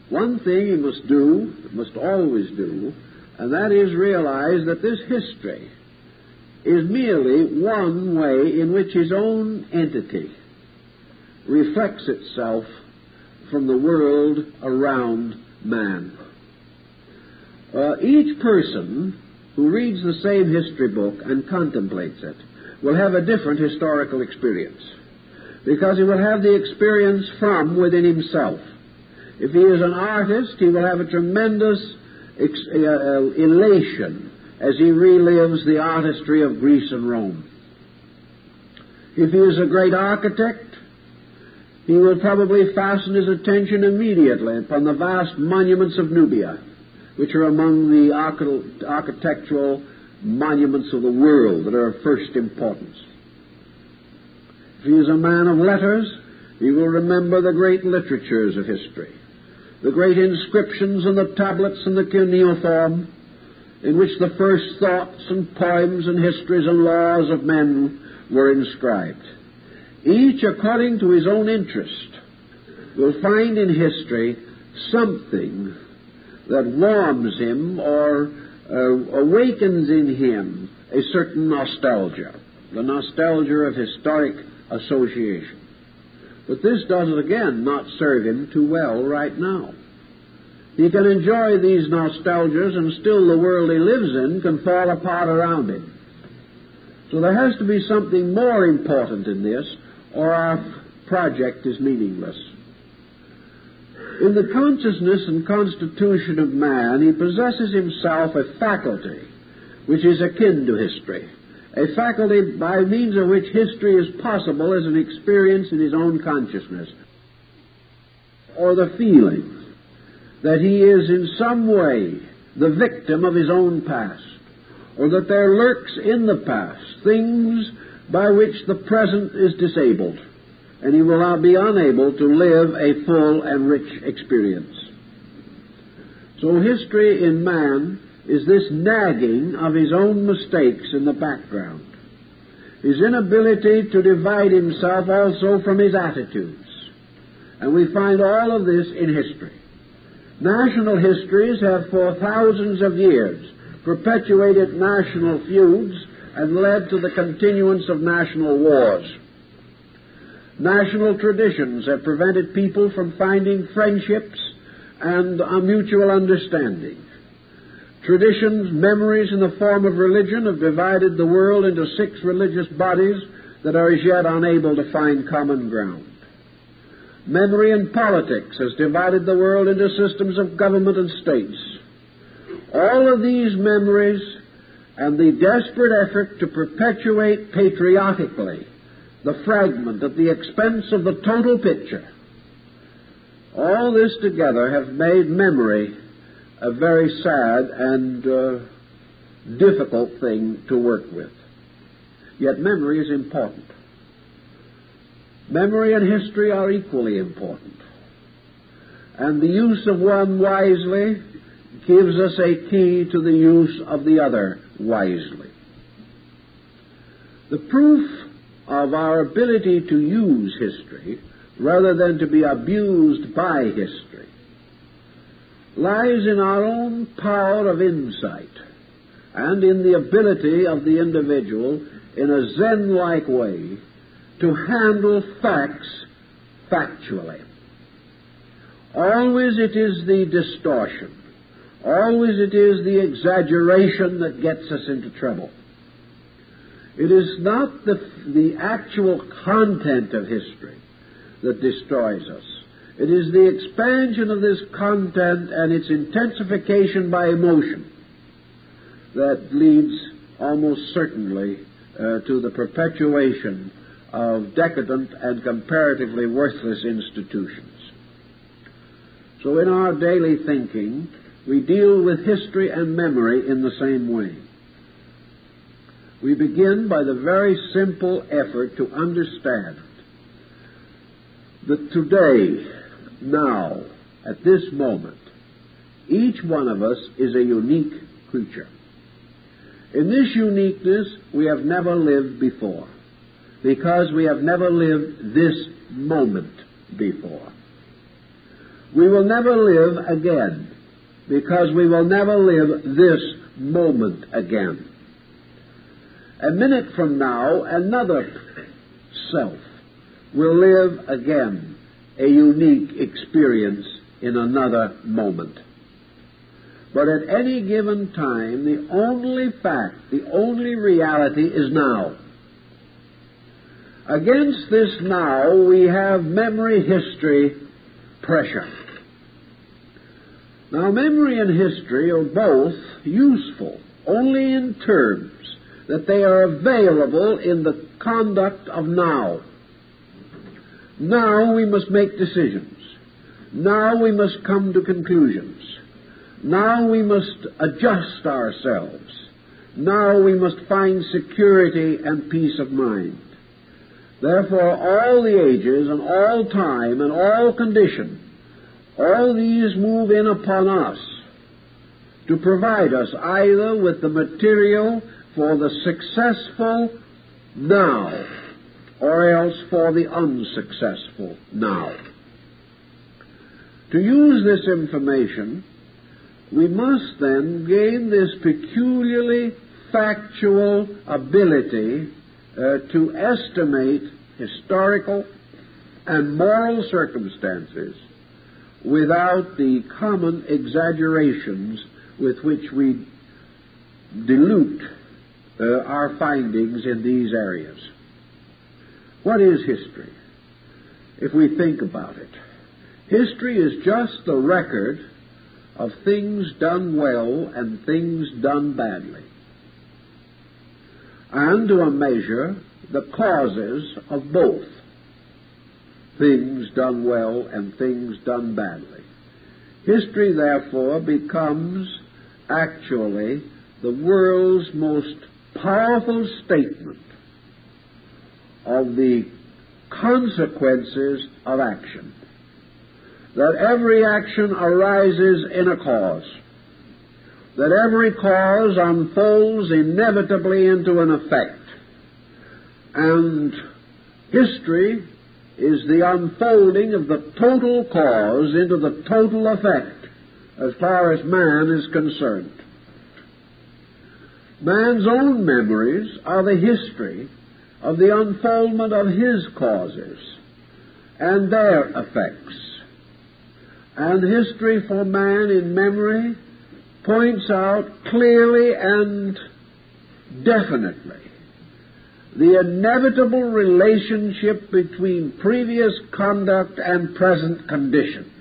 One thing he must do, must always do, and that is realize that this history is merely one way in which his own entity reflects itself from the world around man. Each person who reads the same history book and contemplates it will have a different historical experience, because he will have the experience from within himself. If he is an artist, he will have a tremendous elation as he relives the artistry of Greece and Rome. If he is a great architect, he will probably fasten his attention immediately upon the vast monuments of Nubia, which are among the architectural monuments of the world that are of first importance. If he is a man of letters, he will remember the great literatures of history, the great inscriptions and the tablets and the cuneiform, in which the first thoughts and poems and histories and laws of men were inscribed. Each, according to his own interest, will find in history something that warms him or awakens in him a certain nostalgia, the nostalgia of historic association. But this does, again, not serve him too well right now. He can enjoy these nostalgias, and still the world he lives in can fall apart around him. So there has to be something more important in this, or our project is meaningless. In the consciousness and constitution of man, he possesses himself a faculty which is akin to history, a faculty by means of which history is possible as an experience in his own consciousness, or the feeling that he is in some way the victim of his own past, or that there lurks in the past things by which the present is disabled, and he will now be unable to live a full and rich experience. So history in man is this nagging of his own mistakes in the background, his inability to divide himself also from his attitudes. And we find all of this in history. National histories have for thousands of years perpetuated national feuds and led to the continuance of national wars. National traditions have prevented people from finding friendships and a mutual understanding. Traditions, memories in the form of religion have divided the world into 6 religious bodies that are as yet unable to find common ground. Memory in politics has divided the world into systems of government and states. All of these memories and the desperate effort to perpetuate patriotically the fragment at the expense of the total picture, all this together have made memory a very sad and difficult thing to work with. Yet memory is important. Memory and history are equally important. And the use of one wisely gives us a key to the use of the other wisely. The proof of our ability to use history rather than to be abused by history lies in our own power of insight and in the ability of the individual in a Zen-like way to handle facts factually. Always it is the distortion, always it is the exaggeration that gets us into trouble. It is not the actual content of history that destroys us. It is the expansion of this content and its intensification by emotion that leads almost certainly to the perpetuation of decadent and comparatively worthless institutions. So in our daily thinking, we deal with history and memory in the same way. We begin by the very simple effort to understand that today, now, at this moment, each one of us is a unique creature. In this uniqueness, we have never lived before, because we have never lived this moment before. we will never live again, because we will never live this moment again. A minute from now, another self will live again a unique experience in another moment. But at any given time, the only fact, the only reality is now. Against this now, we have memory, history, pressure. Now, memory and history are both useful only in terms that they are available in the conduct of now. Now we must make decisions. Now we must come to conclusions. Now we must adjust ourselves. Now we must find security and peace of mind. Therefore, all the ages and all time and all condition, all these move in upon us to provide us either with the material for the successful now, or else for the unsuccessful now. To use this information, we must then gain this peculiarly factual ability to estimate historical and moral circumstances without the common exaggerations with which we dilute our findings in these areas. What is history? If we think about it, history is just the record of things done well and things done badly, and to a measure the causes of both things done well and things done badly. History, therefore, becomes actually the world's most powerful statement of the consequences of action. That every action arises in a cause. That every cause unfolds inevitably into an effect. And history is the unfolding of the total cause into the total effect as far as man is concerned. Man's own memories are the history of the unfoldment of his causes and their effects. And history for man in memory points out clearly and definitely the inevitable relationship between previous conduct and present condition.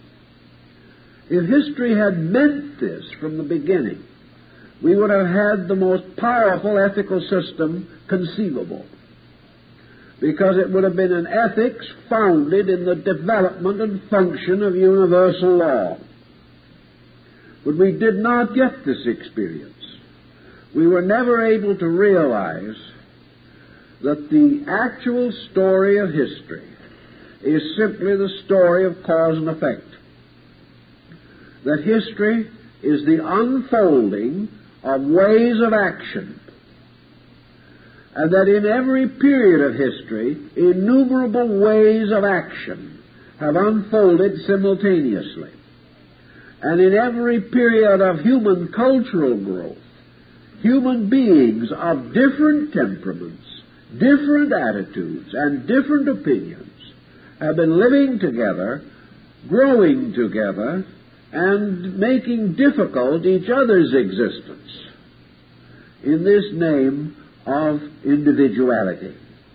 If history had meant this from the beginning, we would have had the most powerful ethical system conceivable, because it would have been an ethics founded in the development and function of universal law. But we did not get this experience. We were never able to realize that the actual story of history is simply the story of cause and effect. That history is the unfolding of ways of action, and that in every period of history, innumerable ways of action have unfolded simultaneously. And in every period of human cultural growth, human beings of different temperaments, different attitudes, and different opinions have been living together, growing together, and making difficult each other's existence in this name of individuality.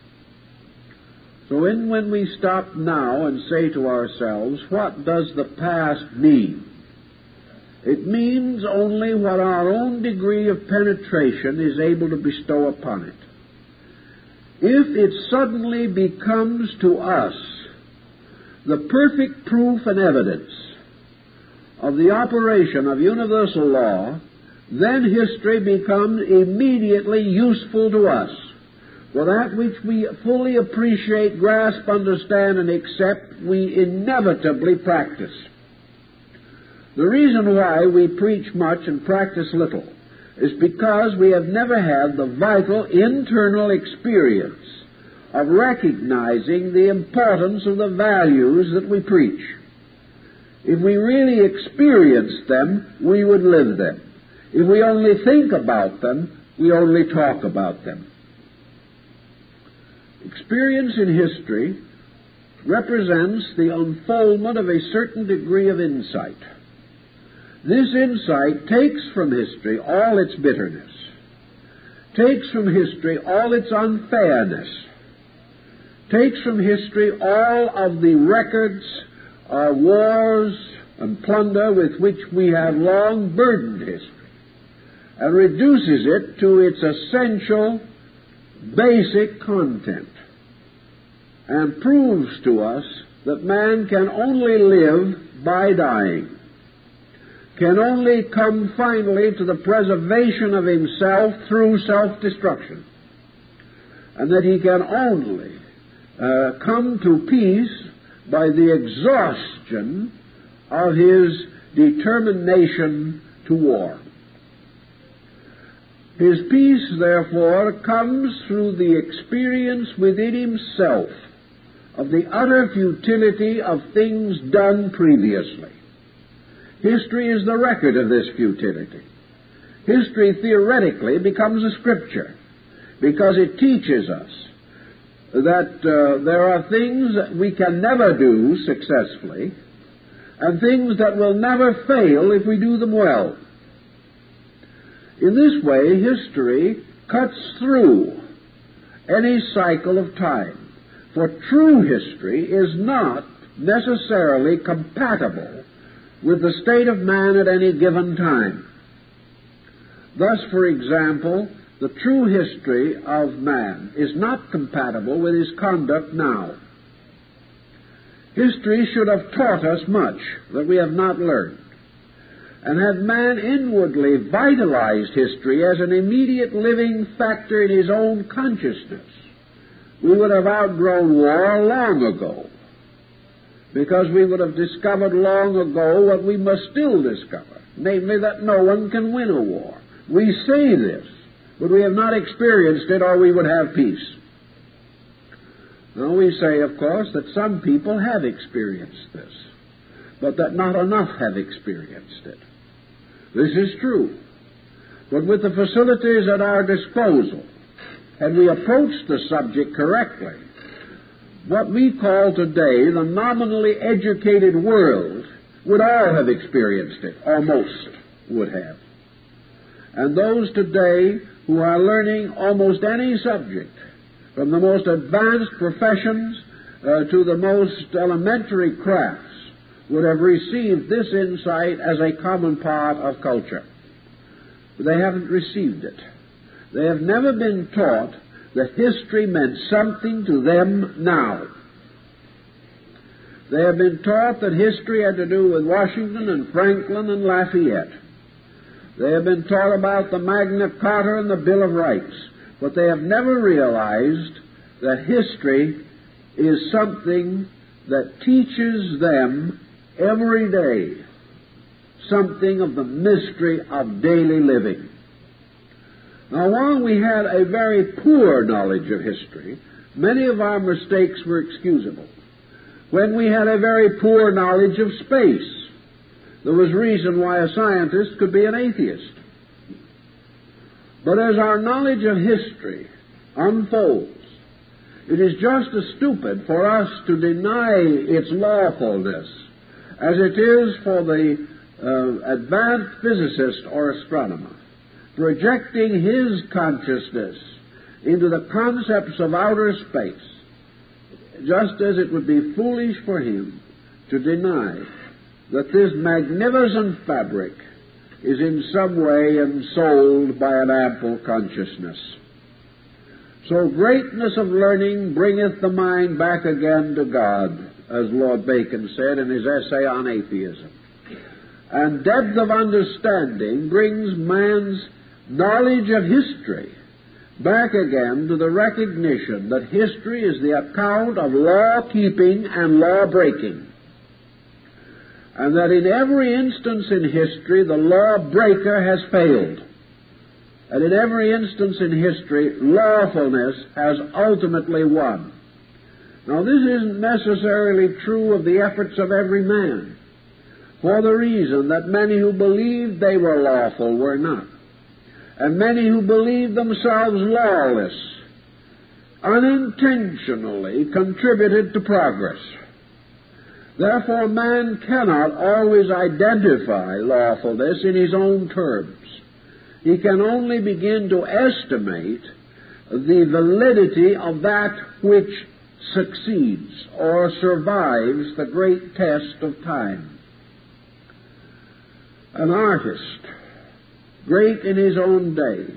So when we stop now and say to ourselves, what does the past mean? It means only what our own degree of penetration is able to bestow upon it. If it suddenly becomes to us the perfect proof and evidence of the operation of universal law, then history becomes immediately useful to us. For that which we fully appreciate, grasp, understand, and accept, we inevitably practice. The reason why we preach much and practice little is because we have never had the vital internal experience of recognizing the importance of the values that we preach. If we really experienced them, we would live them. If we only think about them, we only talk about them. Experience in history represents the unfoldment of a certain degree of insight. This insight takes from history all its bitterness, takes from history all its unfairness, takes from history all of the records of wars and plunder with which we have long burdened history, and reduces it to its essential, basic content, and proves to us that man can only live by dying, can only come finally to the preservation of himself through self-destruction, and that he can only come to peace by the exhaustion of his determination to war. His peace, therefore, comes through the experience within himself of the utter futility of things done previously. History is the record of this futility. History theoretically becomes a scripture because it teaches us that there are things that we can never do successfully and things that will never fail if we do them well. In this way, history cuts through any cycle of time. For true history is not necessarily compatible with the state of man at any given time. Thus, for example, the true history of man is not compatible with his conduct now. History should have taught us much that we have not learned. And had man inwardly vitalized history as an immediate living factor in his own consciousness, we would have outgrown war long ago, because we would have discovered long ago what we must still discover, namely that no one can win a war. We say this, but we have not experienced it, or we would have peace. Now, we say, of course, that some people have experienced this, but that not enough have experienced it. This is true. But with the facilities at our disposal, had we approached the subject correctly, what we call today the nominally educated world would all have experienced it, or most would have. And those today who are learning almost any subject, from the most advanced professions to the most elementary crafts, would have received this insight as a common part of culture. But they haven't received it. They have never been taught that history meant something to them now. They have been taught that history had to do with Washington and Franklin and Lafayette. They have been taught about the Magna Carta and the Bill of Rights, but they have never realized that history is something that teaches them every day something of the mystery of daily living. Now, while we had a very poor knowledge of history, many of our mistakes were excusable. When we had a very poor knowledge of space, there was reason why a scientist could be an atheist. But as our knowledge of history unfolds, it is just as stupid for us to deny its lawfulness as it is for the advanced physicist or astronomer projecting his consciousness into the concepts of outer space, just as it would be foolish for him to deny that this magnificent fabric is in some way ensouled by an ample consciousness. So greatness of learning bringeth the mind back again to God, as Lord Bacon said in his essay on atheism. And depth of understanding brings man's knowledge of history back again to the recognition that history is the account of law-keeping and law-breaking, and that in every instance in history the law-breaker has failed, and in every instance in history lawfulness has ultimately won. Now, this isn't necessarily true of the efforts of every man, for the reason that many who believed they were lawful were not, and many who believed themselves lawless unintentionally contributed to progress. Therefore, man cannot always identify lawfulness in his own terms. He can only begin to estimate the validity of that which succeeds or survives the great test of time. An artist, great in his own day,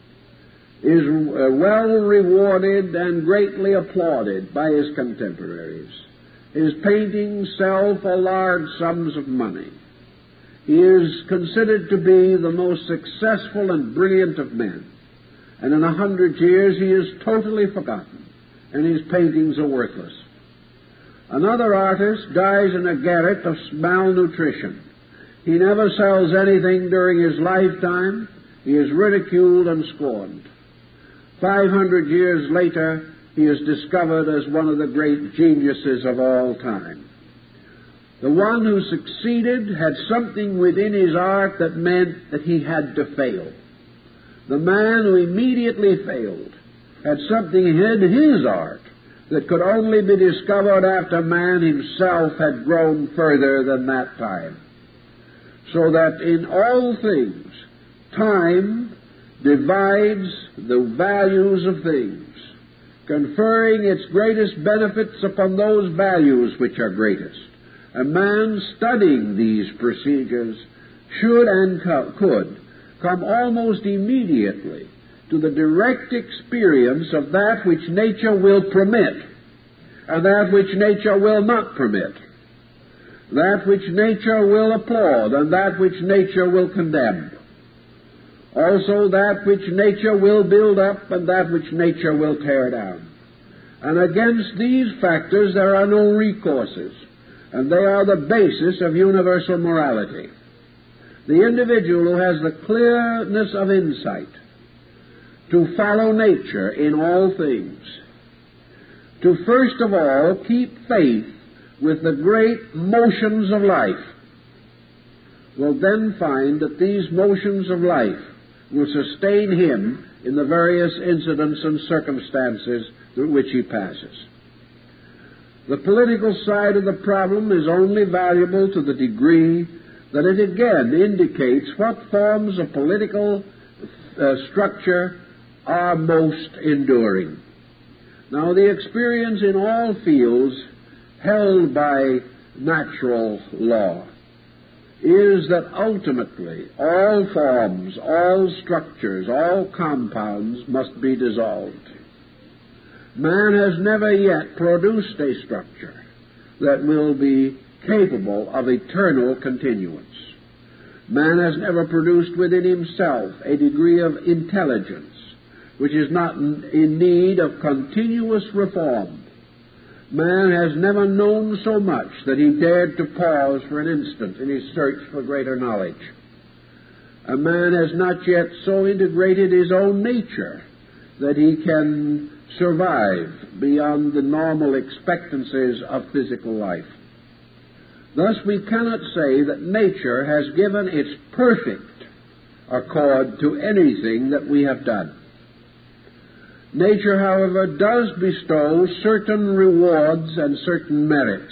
is well rewarded and greatly applauded by his contemporaries. His paintings sell for large sums of money. He is considered to be the most successful and brilliant of men. And in 100 years he is totally forgotten, and his paintings are worthless. Another artist dies in a garret of malnutrition. He never sells anything during his lifetime. He is ridiculed and scorned. 500 years later, he is discovered as one of the great geniuses of all time. The one who succeeded had something within his art that meant that he had to fail. The man who immediately failed had something in his art that could only be discovered after man himself had grown further than that time. So that in all things, time divides the values of things, conferring its greatest benefits upon those values which are greatest. A man studying these procedures should and could come almost immediately to the direct experience of that which nature will permit and that which nature will not permit, that which nature will applaud and that which nature will condemn, also that which nature will build up and that which nature will tear down. And against these factors there are no recourses, and they are the basis of universal morality. The individual who has the clearness of insight to follow nature in all things, to first of all keep faith with the great motions of life, will then find that these motions of life will sustain him in the various incidents and circumstances through which he passes. The political side of the problem is only valuable to the degree that it again indicates what forms of political structure are most enduring. Now, the experience in all fields held by natural law is that ultimately all forms, all structures, all compounds must be dissolved. Man has never yet produced a structure that will be capable of eternal continuance. Man has never produced within himself a degree of intelligence which is not in need of continuous reform. Man has never known so much that he dared to pause for an instant in his search for greater knowledge. A man has not yet so integrated his own nature that he can survive beyond the normal expectancies of physical life. Thus, we cannot say that nature has given its perfect accord to anything that we have done. Nature, however, does bestow certain rewards and certain merits.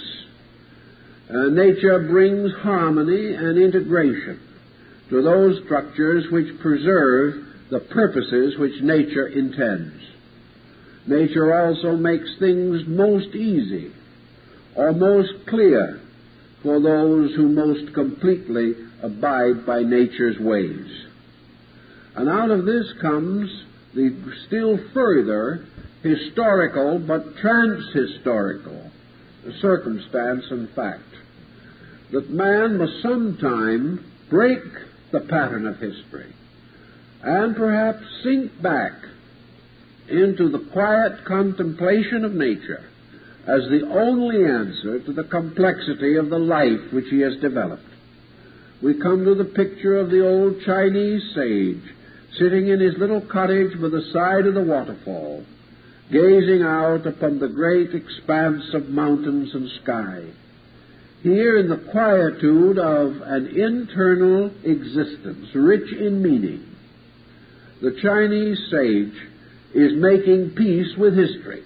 Nature brings harmony and integration to those structures which preserve the purposes which nature intends. Nature also makes things most easy or most clear for those who most completely abide by nature's ways. And out of this comes the still further historical but trans-historical circumstance and fact that man must sometime break the pattern of history and perhaps sink back into the quiet contemplation of nature as the only answer to the complexity of the life which he has developed. We come to the picture of the old Chinese sage sitting in his little cottage by the side of the waterfall, gazing out upon the great expanse of mountains and sky. Here, in the quietude of an internal existence, rich in meaning, the Chinese sage is making peace with history.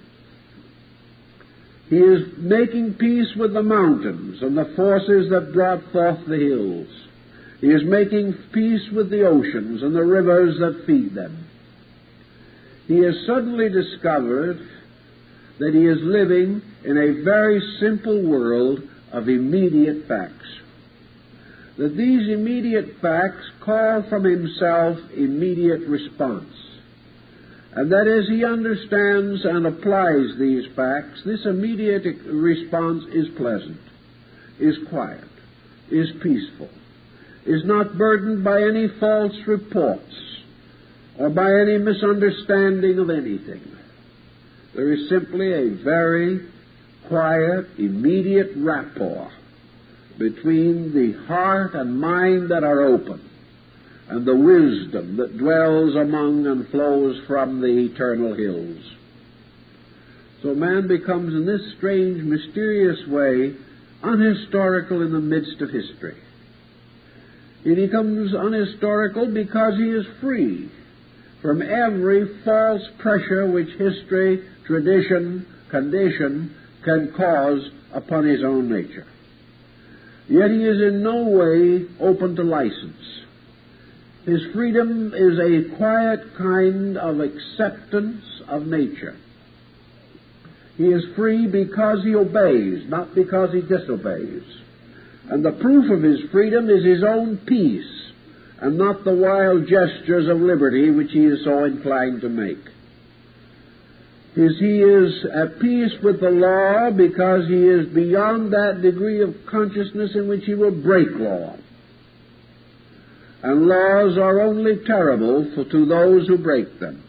He is making peace with the mountains and the forces that brought forth the hills. He is making peace with the oceans and the rivers that feed them. He has suddenly discovered that he is living in a very simple world of immediate facts. That these immediate facts call from himself immediate response. And that as he understands and applies these facts, this immediate response is pleasant, is quiet, is peaceful, is not burdened by any false reports or by any misunderstanding of anything. There is simply a very quiet, immediate rapport between the heart and mind that are open and the wisdom that dwells among and flows from the eternal hills. So man becomes in this strange, mysterious way unhistorical in the midst of history. He becomes unhistorical because he is free from every false pressure which history, tradition, condition can cause upon his own nature. Yet he is in no way open to license. His freedom is a quiet kind of acceptance of nature. He is free because he obeys, not because he disobeys. And the proof of his freedom is his own peace, and not the wild gestures of liberty which he is so inclined to make. He is at peace with the law because he is beyond that degree of consciousness in which he will break law. And laws are only terrible to those who break them.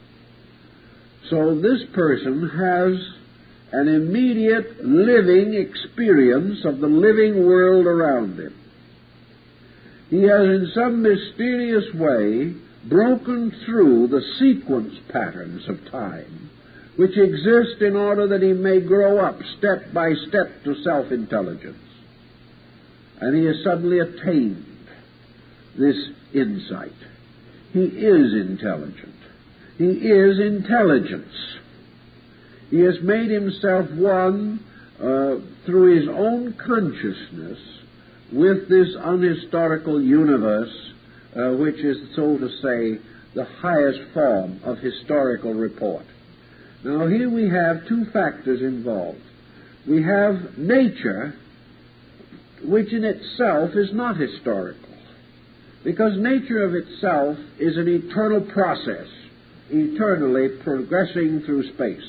So this person has an immediate living experience of the living world around him. He has in some mysterious way broken through the sequence patterns of time which exist in order that he may grow up step by step to self-intelligence. And he has suddenly attained this insight. He is intelligent. He is intelligence. He has made himself one through his own consciousness with this unhistorical universe, which is, so to say, the highest form of historical report. Now, here we have two factors involved. We have nature, which in itself is not historical, because nature of itself is an eternal process, eternally progressing through space.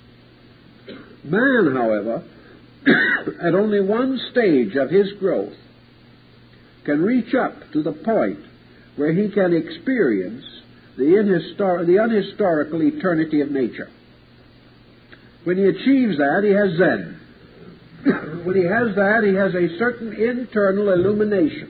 Man, however, at only one stage of his growth, can reach up to the point where he can experience the unhistorical eternity of nature. When he achieves that, he has Zen. When he has that, he has a certain internal illumination.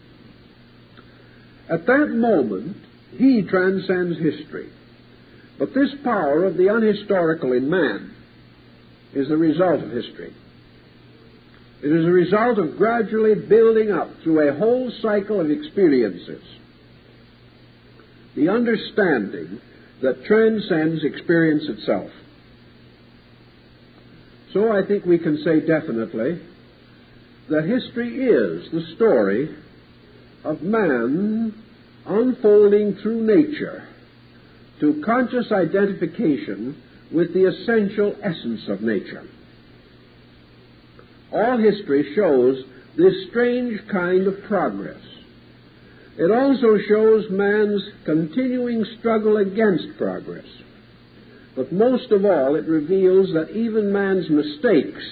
At that moment, he transcends history. But this power of the unhistorical in man is the result of history. It is a result of gradually building up through a whole cycle of experiences the understanding that transcends experience itself. So I think we can say definitely that history is the story of man unfolding through nature to conscious identification with the essential essence of nature. All history shows this strange kind of progress. It also shows man's continuing struggle against progress. But most of all, it reveals that even man's mistakes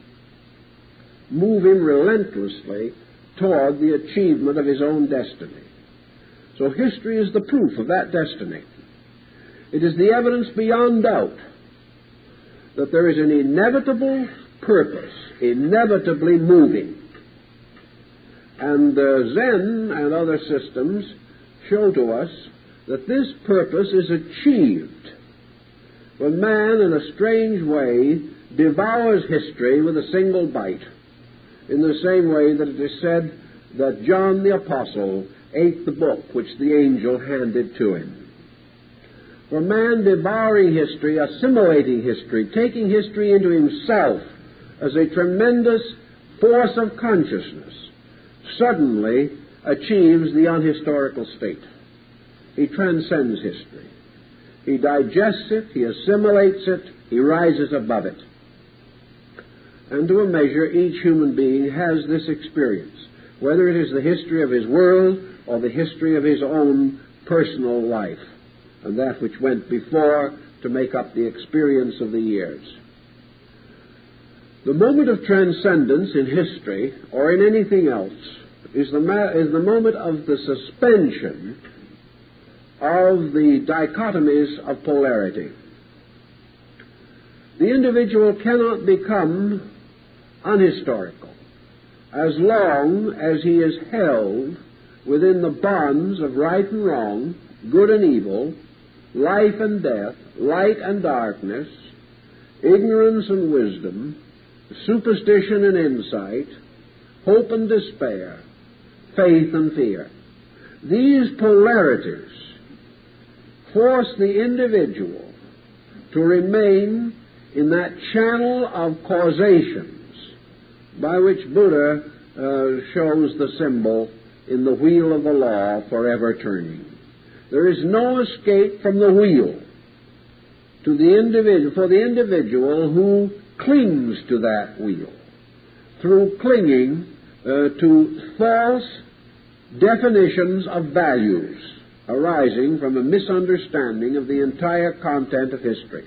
move him relentlessly toward the achievement of his own destiny. So history is the proof of that destiny. It is the evidence beyond doubt that there is an inevitable purpose, inevitably moving. And Zen and other systems show to us that this purpose is achieved when man, in a strange way, devours history with a single bite in the same way that it is said that John the Apostle ate the book which the angel handed to him. For man devouring history, assimilating history, taking history into himself as a tremendous force of consciousness, suddenly achieves the unhistorical state. He transcends history. He digests it, he assimilates it, he rises above it. And to a measure, each human being has this experience, whether it is the history of his world or the history of his own personal life, and that which went before to make up the experience of the years. The moment of transcendence in history, or in anything else, is the moment of the suspension of the dichotomies of polarity. The individual cannot become unhistorical as long as he is held within the bonds of right and wrong, good and evil, life and death, light and darkness, ignorance and wisdom, superstition and insight, hope and despair, faith and fear. These polarities force the individual to remain in that channel of causations by which Buddha shows the symbol in the wheel of the law forever turning. There is no escape from the wheel to the individual, for the individual who clings to that wheel through clinging to false definitions of values arising from a misunderstanding of the entire content of history.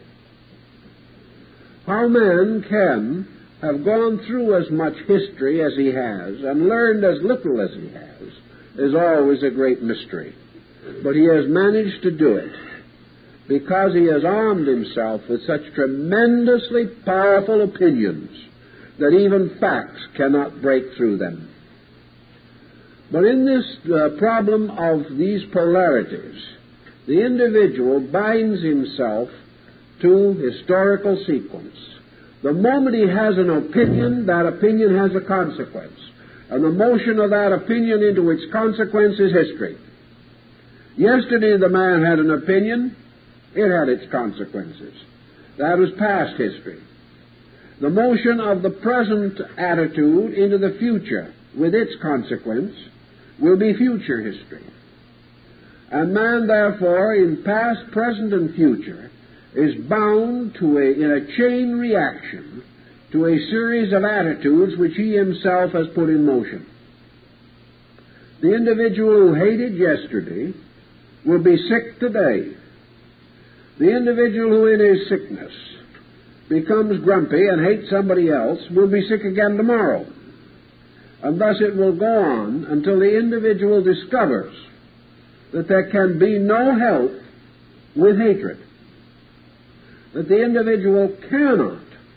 How man can have gone through as much history as he has and learned as little as he has is always a great mystery. But he has managed to do it because he has armed himself with such tremendously powerful opinions that even facts cannot break through them. But in this problem of these polarities, the individual binds himself to historical sequence. The moment he has an opinion, that opinion has a consequence. And the motion of that opinion into its consequence is history. Yesterday the man had an opinion, it had its consequences. That was past history. The motion of the present attitude into the future with its consequence will be future history. And man, therefore, in past, present, and future, is bound to in a chain reaction to a series of attitudes which he himself has put in motion. The individual who hated yesterday will be sick today. The individual who in his sickness becomes grumpy and hates somebody else will be sick again tomorrow. And thus it will go on until the individual discovers that there can be no help with hatred. That the individual cannot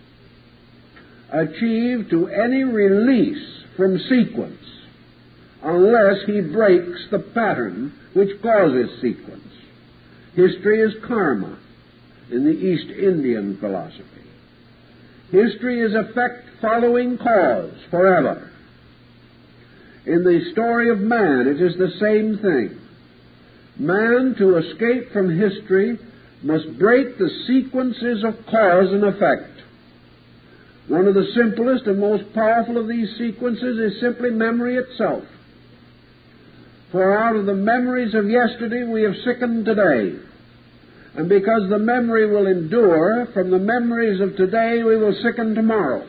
achieve to any release from sequence unless he breaks the pattern which causes sequence. History is karma in the East Indian philosophy. History is effect following cause forever. In the story of man, it is the same thing. Man, to escape from history, must break the sequences of cause and effect. One of the simplest and most powerful of these sequences is simply memory itself. For out of the memories of yesterday we have sickened today. And because the memory will endure, from the memories of today we will sicken tomorrow.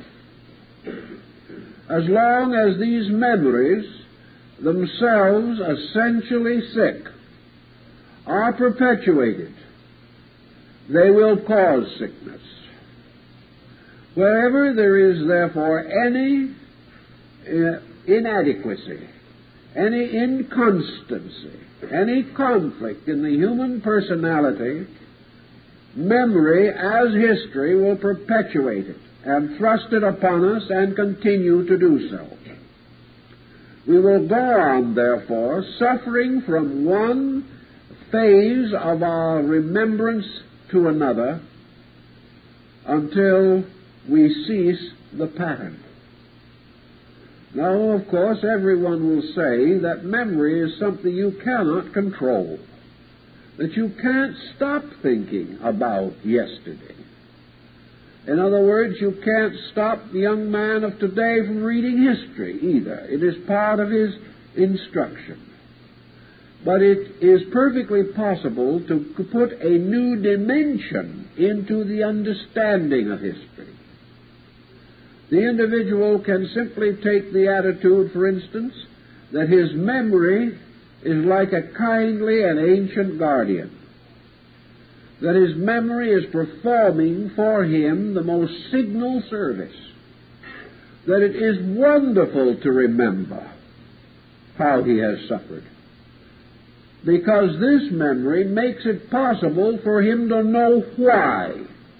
As long as these memories, themselves essentially sick, are perpetuated, they will cause sickness. Wherever there is, therefore, any inadequacy, any inconstancy, any conflict in the human personality, memory as history will perpetuate it and thrust it upon us and continue to do so. We will go on, therefore, suffering from one phase of our remembrance to another until we cease the pattern. Now, of course, everyone will say that memory is something you cannot control, that you can't stop thinking about yesterday. In other words, you can't stop the young man of today from reading history either. It is part of his instruction. But it is perfectly possible to put a new dimension into the understanding of history. The individual can simply take the attitude, for instance, that his memory is like a kindly and ancient guardian, that his memory is performing for him the most signal service, that it is wonderful to remember how he has suffered, because this memory makes it possible for him to know why.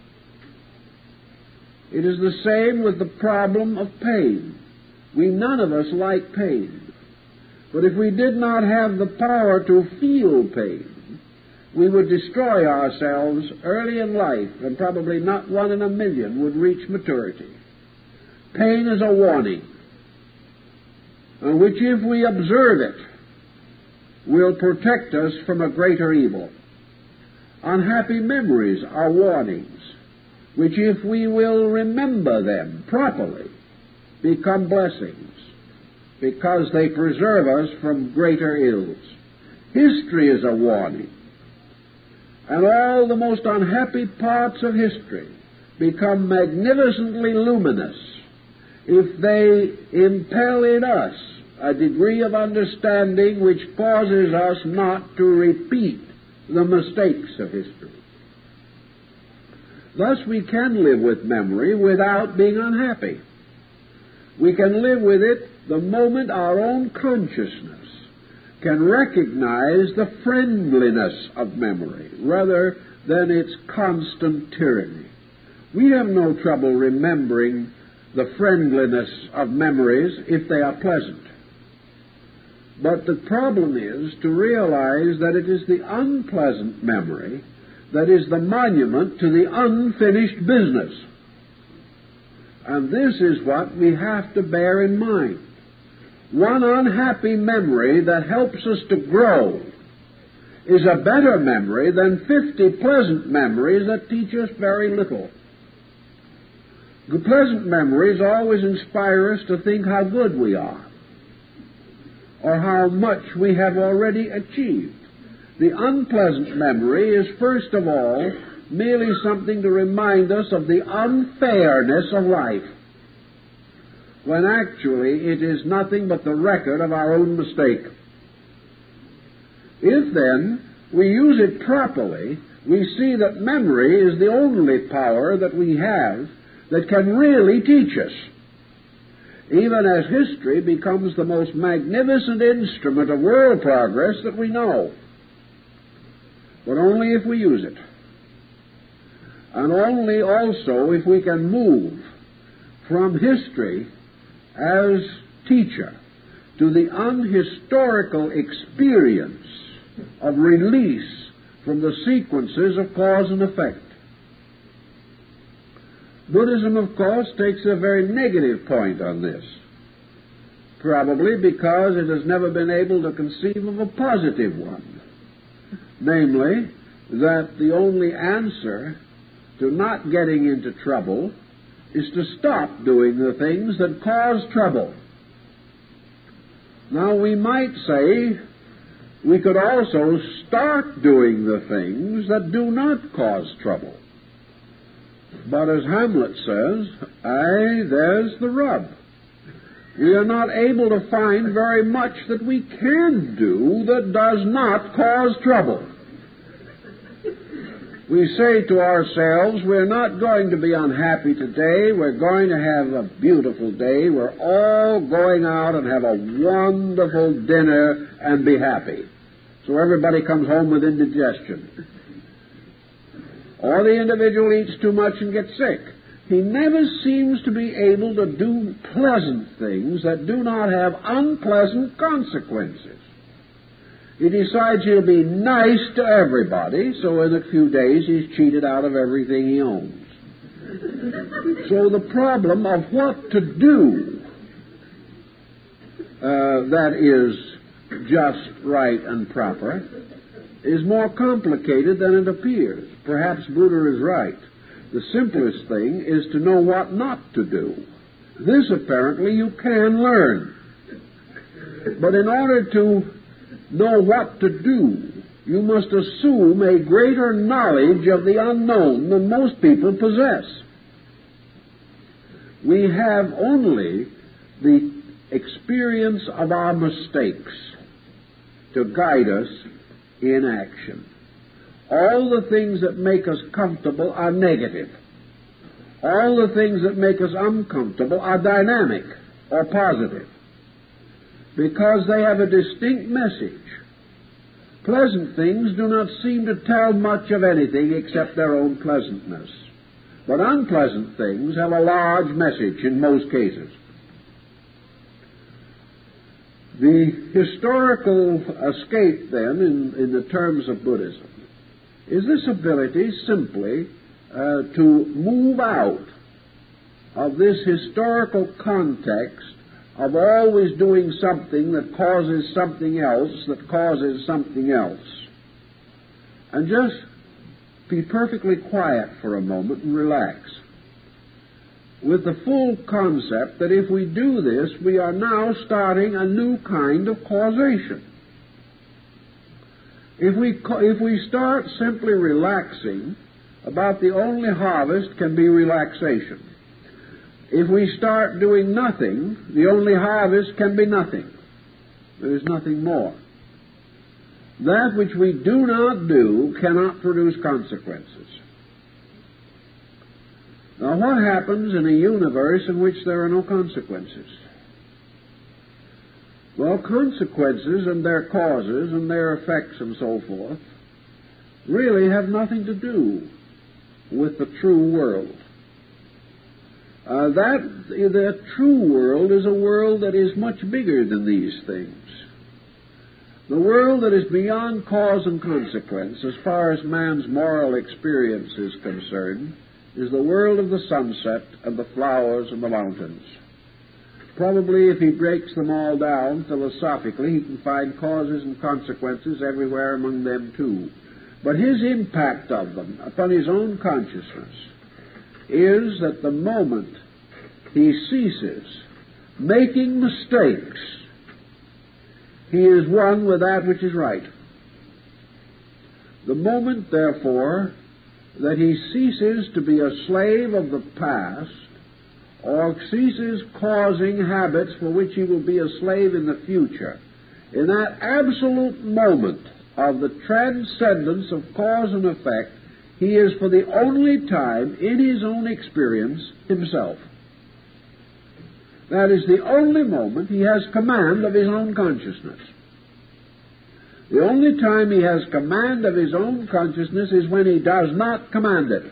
It is the same with the problem of pain. We none of us like pain. But if we did not have the power to feel pain, we would destroy ourselves early in life, and probably not one in a million would reach maturity. Pain is a warning, which, if we observe it, will protect us from a greater evil. Unhappy memories are warnings, which, if we will remember them properly, become blessings, because they preserve us from greater ills. History is a warning, and all the most unhappy parts of history become magnificently luminous if they impel in us a degree of understanding which causes us not to repeat the mistakes of history. Thus we can live with memory without being unhappy. We can live with it the moment our own consciousness can recognize the friendliness of memory rather than its constant tyranny. We have no trouble remembering the friendliness of memories if they are pleasant. But the problem is to realize that it is the unpleasant memory that is the monument to the unfinished business. And this is what we have to bear in mind. One unhappy memory that helps us to grow is a better memory than 50 pleasant memories that teach us very little. The pleasant memories always inspire us to think how good we are, or how much we have already achieved. The unpleasant memory is, first of all, merely something to remind us of the unfairness of life, when actually it is nothing but the record of our own mistake. If, then, we use it properly, we see that memory is the only power that we have that can really teach us, even as history becomes the most magnificent instrument of world progress that we know. But only if we use it. And only also if we can move from history as teacher to the unhistorical experience of release from the sequences of cause and effect. Buddhism, of course, takes a very negative point on this, probably because it has never been able to conceive of a positive one, namely, that the only answer to not getting into trouble is to stop doing the things that cause trouble. Now, we might say we could also start doing the things that do not cause trouble. But as Hamlet says, there's the rub. We are not able to find very much that we can do that does not cause trouble. We say to ourselves, we're not going to be unhappy today, we're going to have a beautiful day, we're all going out and have a wonderful dinner and be happy. So everybody comes home with indigestion. Or the individual eats too much and gets sick. He never seems to be able to do pleasant things that do not have unpleasant consequences. He decides he'll be nice to everybody, so in a few days he's cheated out of everything he owns. So the problem of what to do that is just, right, and proper is more complicated than it appears. Perhaps Buddha is right. The simplest thing is to know what not to do. This apparently you can learn. But in order to know what to do, you must assume a greater knowledge of the unknown than most people possess. We have only the experience of our mistakes to guide us in action. All the things that make us comfortable are negative. All the things that make us uncomfortable are dynamic or positive, because they have a distinct message. Pleasant things do not seem to tell much of anything except their own pleasantness. But unpleasant things have a large message in most cases. The historical escape, then, in the terms of Buddhism, is this ability simply to move out of this historical context of always doing something that causes something else, that causes something else, and just be perfectly quiet for a moment and relax, with the full concept that if we do this, we are now starting a new kind of causation. If we start simply relaxing, about the only harvest can be relaxation. If we start doing nothing, the only harvest can be nothing. There is nothing more. That which we do not do cannot produce consequences. Now, what happens in a universe in which there are no consequences? Well, consequences and their causes and their effects and so forth really have nothing to do with the true world. The true world is a world that is much bigger than these things. The world that is beyond cause and consequence, as far as man's moral experience is concerned, is the world of the sunset and the flowers and the mountains. Probably if he breaks them all down philosophically, he can find causes and consequences everywhere among them too. But his impact of them upon his own consciousness is that the moment he ceases making mistakes, he is one with that which is right. The moment, therefore, that he ceases to be a slave of the past, or ceases causing habits for which he will be a slave in the future, in that absolute moment of the transcendence of cause and effect, he is for the only time in his own experience himself. That is the only moment he has command of his own consciousness. The only time he has command of his own consciousness is when he does not command it.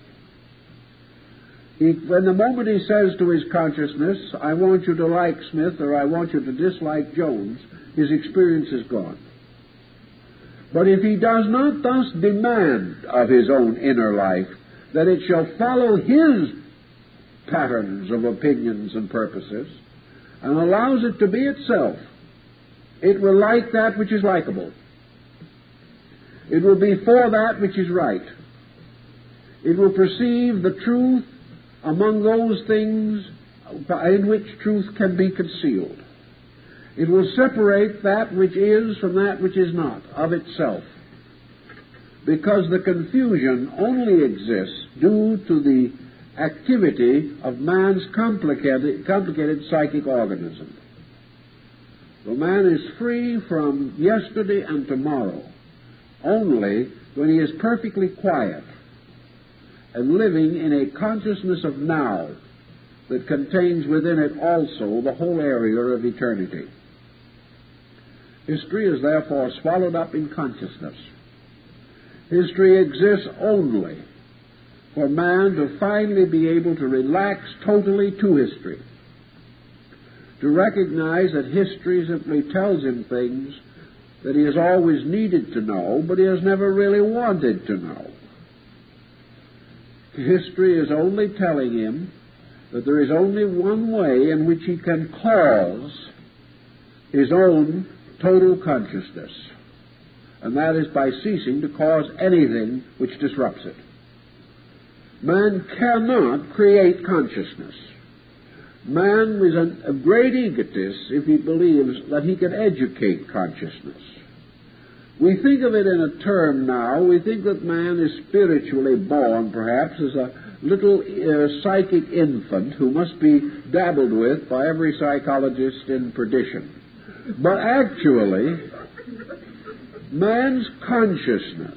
When the moment he says to his consciousness, I want you to like Smith or I want you to dislike Jones, his experience is gone. But if he does not thus demand of his own inner life that it shall follow his patterns of opinions and purposes, and allows it to be itself, it will like that which is likable. It will be for that which is right. It will perceive the truth among those things in which truth can be concealed. It will separate that which is from that which is not of itself, because the confusion only exists due to the activity of man's complicated psychic organism. The man is free from yesterday and tomorrow only when he is perfectly quiet and living in a consciousness of now that contains within it also the whole area of eternity. History is therefore swallowed up in consciousness. History exists only for man to finally be able to relax totally to history, to recognize that history simply tells him things that he has always needed to know, but he has never really wanted to know. History is only telling him that there is only one way in which he can cause his own total consciousness, and that is by ceasing to cause anything which disrupts it. Man cannot create consciousness. Man is a great egotist if he believes that he can educate consciousness. We think of it in a term now. We think that man is spiritually born, perhaps, as a little psychic infant who must be dabbled with by every psychologist in perdition. But actually, man's consciousness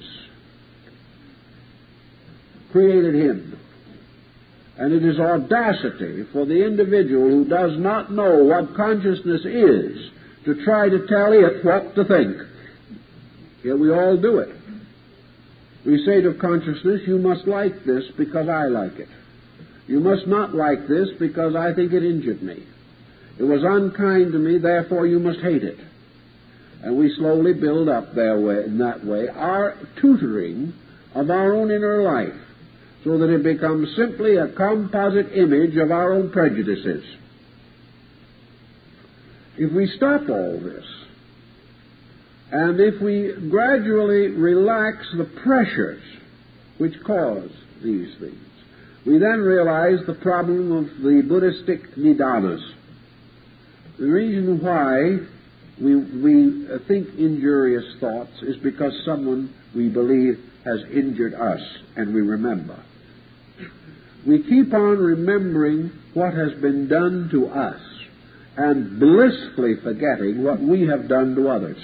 created him. And it is audacity for the individual who does not know what consciousness is to try to tell it what to think. Yet we all do it. We say to consciousness, you must like this because I like it. You must not like this because I think it injured me. It was unkind to me, therefore you must hate it. And we slowly build up in that way our tutoring of our own inner life, so that it becomes simply a composite image of our own prejudices. If we stop all this, and if we gradually relax the pressures which cause these things, we then realize the problem of the Buddhistic nidanas. The reason why we think injurious thoughts is because someone we believe has injured us, and we remember. We keep on remembering what has been done to us and blissfully forgetting what we have done to others.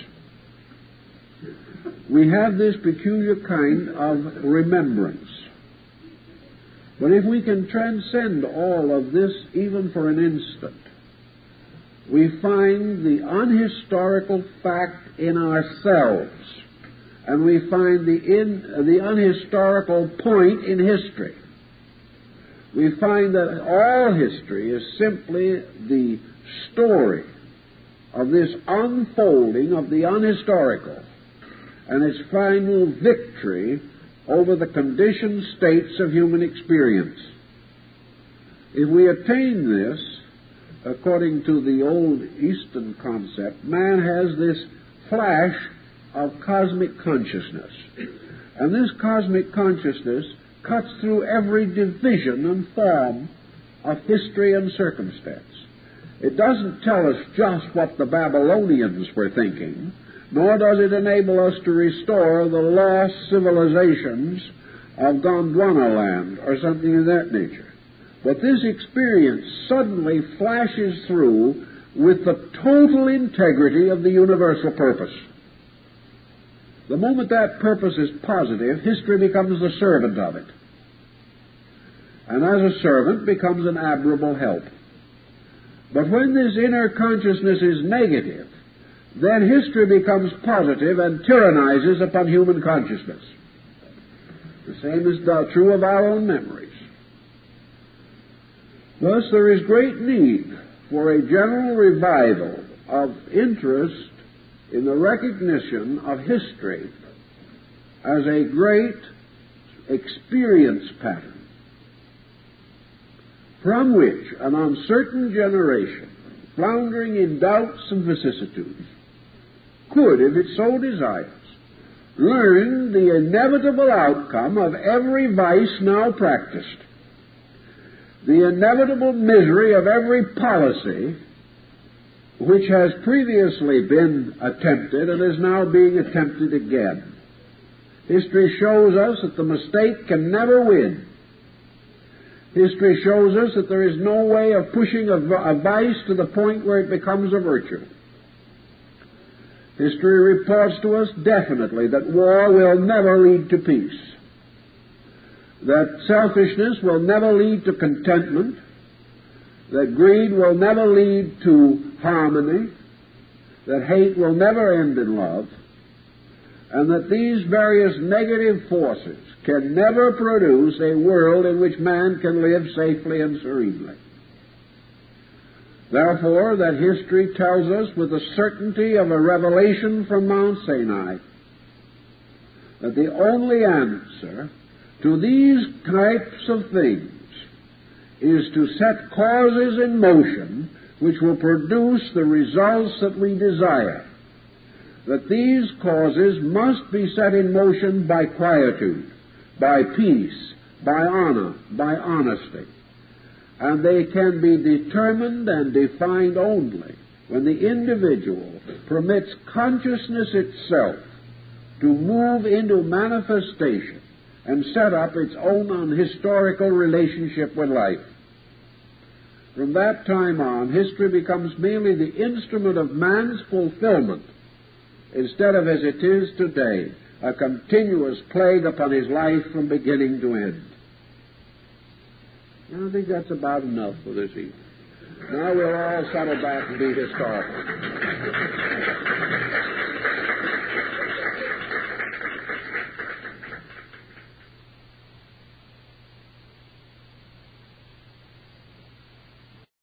We have this peculiar kind of remembrance. But if we can transcend all of this even for an instant, we find the unhistorical fact in ourselves, and we find the unhistorical point in history. We find that all history is simply the story of this unfolding of the unhistorical and its final victory over the conditioned states of human experience. If we attain this, according to the old Eastern concept, man has this flash of cosmic consciousness. And this cosmic consciousness cuts through every division and form of history and circumstance. It doesn't tell us just what the Babylonians were thinking, nor does it enable us to restore the lost civilizations of Gondwana land or something of that nature. But this experience suddenly flashes through with the total integrity of the universal purpose. The moment that purpose is positive, history becomes the servant of it. And as a servant becomes an admirable help. But when this inner consciousness is negative, then history becomes positive and tyrannizes upon human consciousness. The same is true of our own memories. Thus, there is great need for a general revival of interest in the recognition of history as a great experience pattern from which an uncertain generation, floundering in doubts and vicissitudes, could, if it so desires, learn the inevitable outcome of every vice now practiced, the inevitable misery of every policy which has previously been attempted and is now being attempted again. History shows us that the mistake can never win. History shows us that there is no way of pushing a vice to the point where it becomes a virtue. History reports to us definitely that war will never lead to peace, that selfishness will never lead to contentment, that greed will never lead to harmony, that hate will never end in love, and that these various negative forces can never produce a world in which man can live safely and serenely. Therefore, that history tells us with the certainty of a revelation from Mount Sinai that the only answer to these types of things is to set causes in motion which will produce the results that we desire, that these causes must be set in motion by quietude, by peace, by honor, by honesty. And they can be determined and defined only when the individual permits consciousness itself to move into manifestation and set up its own historical relationship with life. From that time on, history becomes merely the instrument of man's fulfillment, instead of, as it is today, a continuous plague upon his life from beginning to end. I think that's about enough for this evening. Now we'll all settle back and be historical.